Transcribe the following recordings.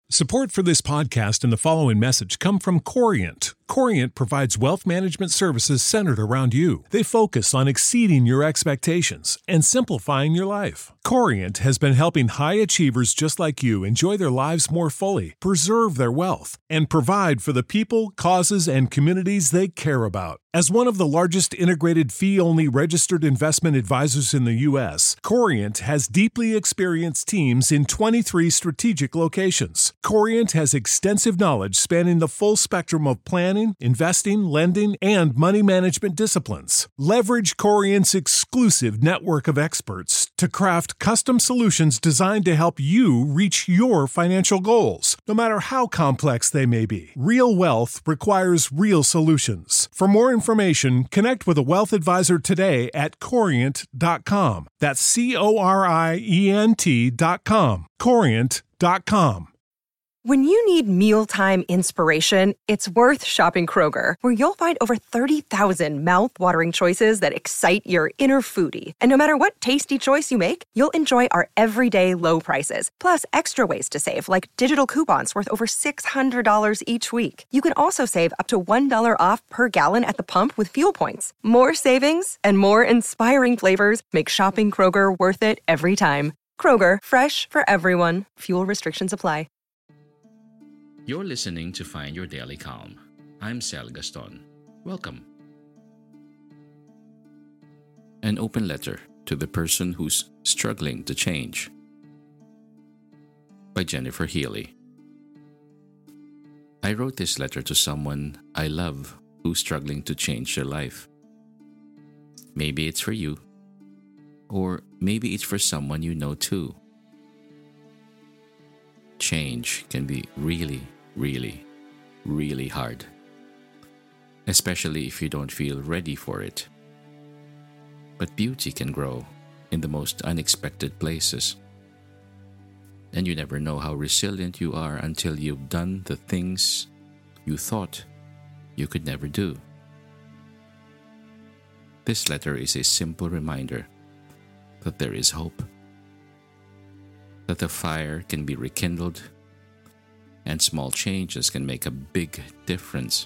Support for this podcast and the following message come from Corient. Corient provides wealth management services centered around you. They focus on exceeding your expectations and simplifying your life. Corient has been helping high achievers just like you enjoy their lives more fully, preserve their wealth, and provide for the people, causes, and communities they care about. As one of the largest integrated fee-only registered investment advisors in the U.S., Corient has deeply experienced teams in 23 strategic locations. Corient has extensive knowledge spanning the full spectrum of planning, investing, lending, and money management disciplines. Leverage Corient's exclusive network of experts to craft custom solutions designed to help you reach your financial goals, no matter how complex they may be. Real wealth requires real solutions. For more information, connect with a wealth advisor today at Corient.com. That's Corient.com. Corient.com. When you need mealtime inspiration, it's worth shopping Kroger, where you'll find over 30,000 mouth-watering choices that excite your inner foodie. And no matter what tasty choice you make, you'll enjoy our everyday low prices, plus extra ways to save, like digital coupons worth over $600 each week. You can also save up to $1 off per gallon at the pump with fuel points. More savings and more inspiring flavors make shopping Kroger worth it every time. Kroger, fresh for everyone. Fuel restrictions apply. You're listening to Find Your Daily Calm. I'm Sel Gaston. Welcome. An open letter to the person who's struggling to change, by Jennifer Healy. I wrote this letter to someone I love who's struggling to change their life. Maybe it's for you, or maybe it's for someone you know too. Change can be really hard, especially if you don't feel ready for it. But beauty can grow in the most unexpected places. And you never know how resilient you are until you've done the things you thought you could never do. This letter is a simple reminder that there is hope, that the fire can be rekindled, and small changes can make a big difference.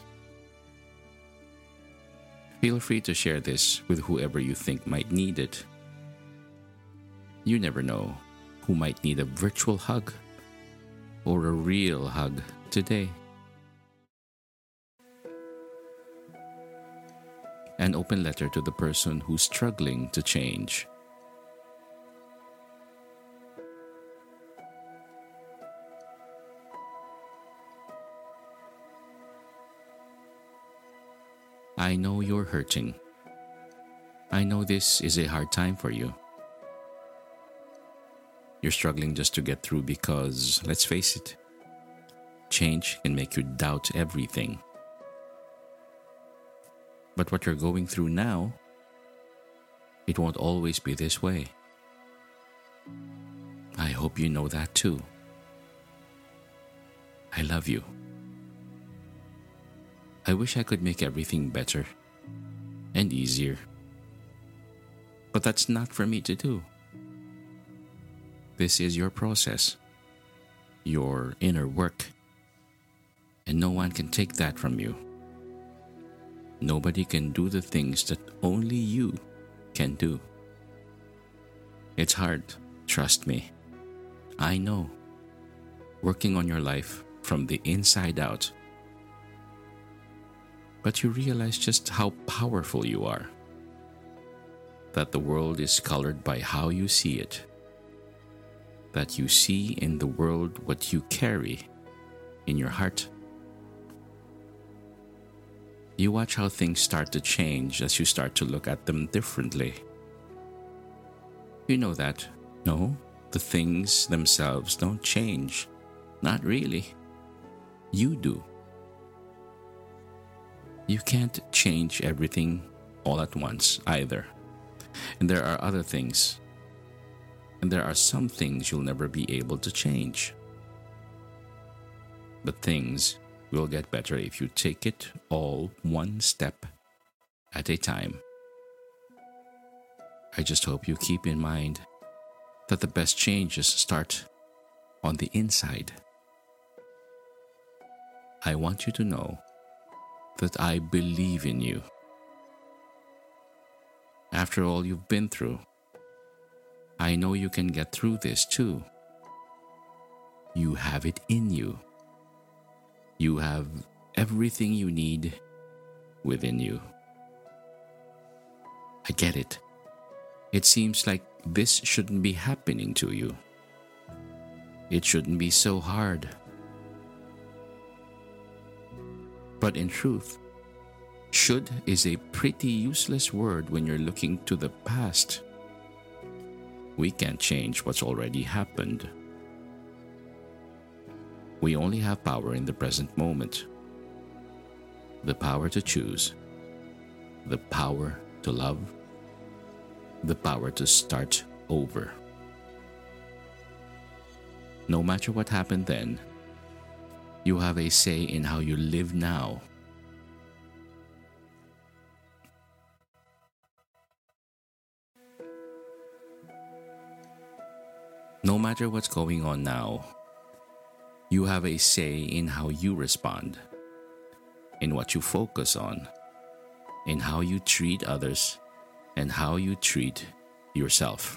Feel free to share this with whoever you think might need it. You never know who might need a virtual hug or a real hug today. An open letter to the person who's struggling to change. I know you're hurting. I know this is a hard time for you. You're struggling just to get through because, let's face it, change can make you doubt everything. But what you're going through now, it won't always be this way. I hope you know that too. I love you. I wish I could make everything better and easier. But that's not for me to do. This is your process, your inner work, and no one can take that from you. Nobody can do the things that only you can do. It's hard, trust me. I know. Working on your life from the inside out. But you realize just how powerful you are. That the world is colored by how you see it. That you see in the world what you carry in your heart. You watch how things start to change as you start to look at them differently. You know that, no, the things themselves don't change. Not really. You do. You can't change everything all at once either. And there are other things. And there are some things you'll never be able to change. But things will get better if you take it all one step at a time. I just hope you keep in mind that the best changes start on the inside. I want you to know that I believe in you. After all you've been through, I know you can get through this too. You have it in you. You have everything you need within you. I get it. It seems like this shouldn't be happening to you. It shouldn't be so hard. But in truth, should is a pretty useless word when you're looking to the past. We can't change what's already happened. We only have power in the present moment. The power to choose. The power to love. The power to start over. No matter what happened then, you have a say in how you live now. No matter what's going on now, you have a say in how you respond, in what you focus on, in how you treat others, and how you treat yourself.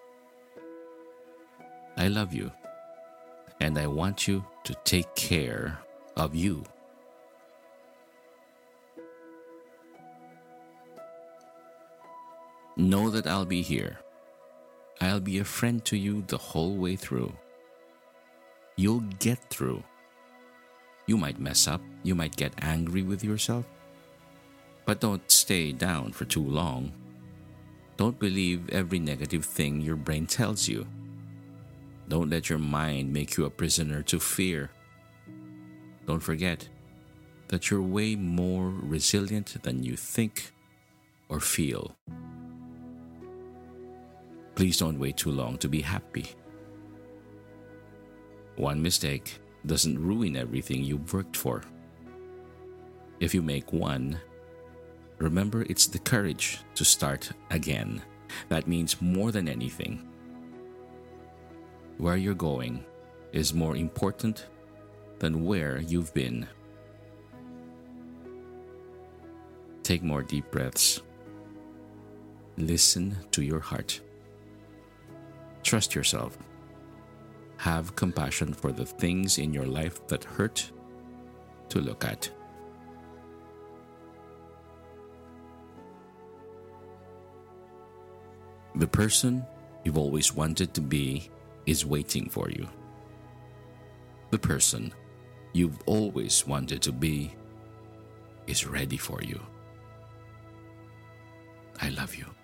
I love you, and I want you to take care of you. Know that I'll be here. I'll be a friend to you the whole way through. You'll get through. You might mess up, you might get angry with yourself, but don't stay down for too long. Don't believe every negative thing your brain tells you. Don't let your mind make you a prisoner to fear. Don't forget that you're way more resilient than you think or feel. Please don't wait too long to be happy. One mistake doesn't ruin everything you've worked for. If you make one, remember it's the courage to start again. That means more than anything. Where you're going is more important than where you've been. Take more deep breaths. Listen to your heart. Trust yourself. Have compassion for the things in your life that hurt to look at. The person you've always wanted to be is waiting for you. The person you've always wanted to be is ready for you. I love you.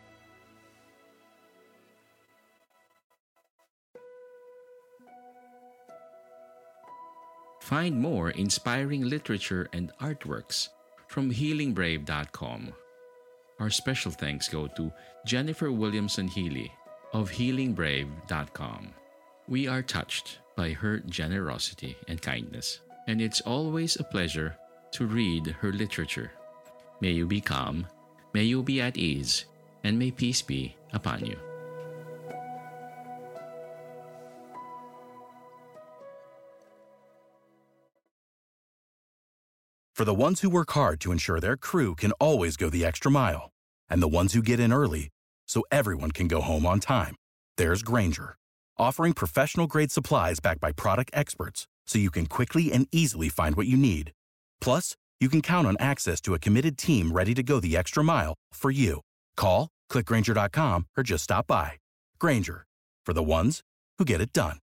Find more inspiring literature and artworks from healingbrave.com. Our special thanks go to Jennifer Williamson Healy of healingbrave.com. We are touched by her generosity and kindness, and it's always a pleasure to read her literature. May you be calm, may you be at ease, and may peace be upon you. For the ones who work hard to ensure their crew can always go the extra mile, and the ones who get in early so everyone can go home on time, there's Grainger, offering professional-grade supplies backed by product experts so you can quickly and easily find what you need. Plus, you can count on access to a committed team ready to go the extra mile for you. Call, click Grainger.com, or just stop by. Grainger, for the ones who get it done.